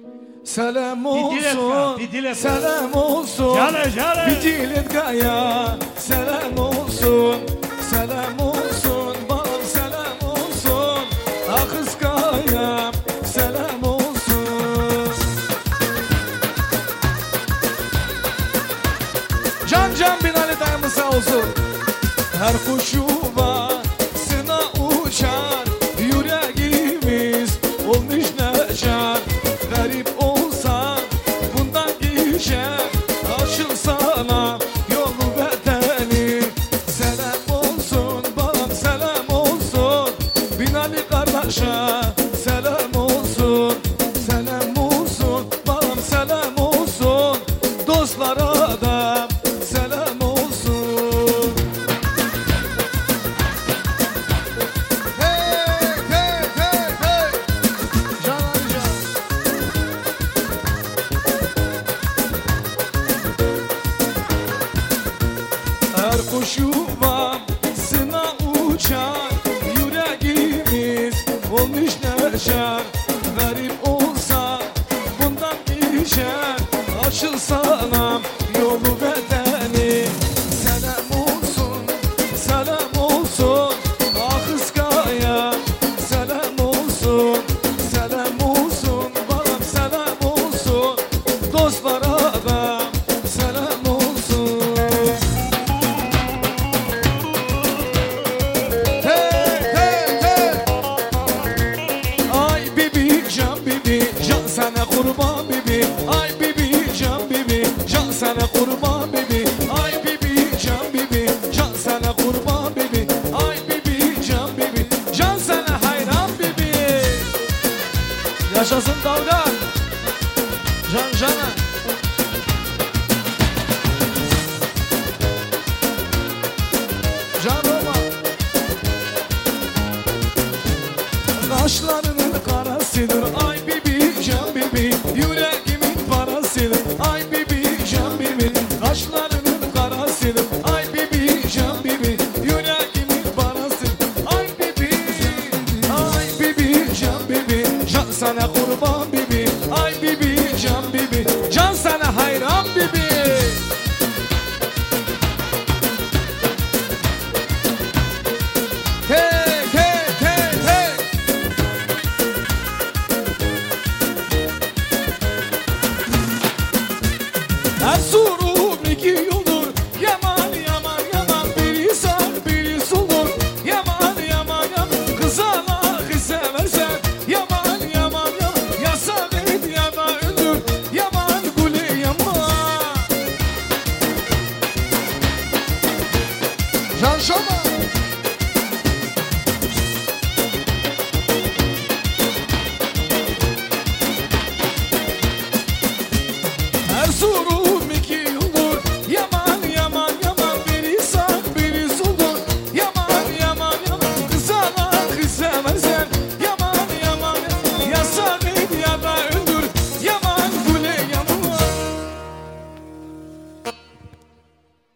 Selam olsun, selam olsun, bir dilet gaya. Selam olsun, selam olsun, bana selam olsun, akız gaya. Selam olsun. Can Binali dayımız sağ olsun. Her kuşu sına uçar, yüreğimiz olmuş neşar. Garip olsa bundan geçer, aşık sana yolu bedeni. Selam olsun babam, selam olsun, Binali kardeşe selam olsun. Selam olsun babam, selam olsun, dostlara da selam olsun. Hey hey hey hey, Can amca. Her kuşu sına uçar, yüreğimiz olmuş neşer. Garip olsa bundan geçer, açılsana yolu bedeni. Selam olsun, selam olsun, akız gaya. Selam olsun, selam olsun, babam selam olsun, dostlara da selam olsun. Hey hey hey, ay bibi can sana kurban bibi. Ay bibi can sana kurban bibi. Ay bibi can sana kurban bibi. Ay bibi can sana hayran bibi. Yaşasın dalga cana. Canıma kaşlarının karasıdır. Ay bibi can bibi, yüreğimin parasıdır. Ay bibi can bibi, kaşlarının karasıdır. Ay bibi can bibi, yüreğimin parasıdır. Ay bibi can bibi, can sana kurban bibi. Ay bibi can sana hayran bibi. Hey hey hey hey, Erzurum 2 yıldır yaman yaman yaman, biri sar biri solur. Yaman yaman yaman, kızana kız seversen. Yaman yaman yaman, yasak et ya da öldür. Yaman gülü yaman. Can Şoma. Erzurum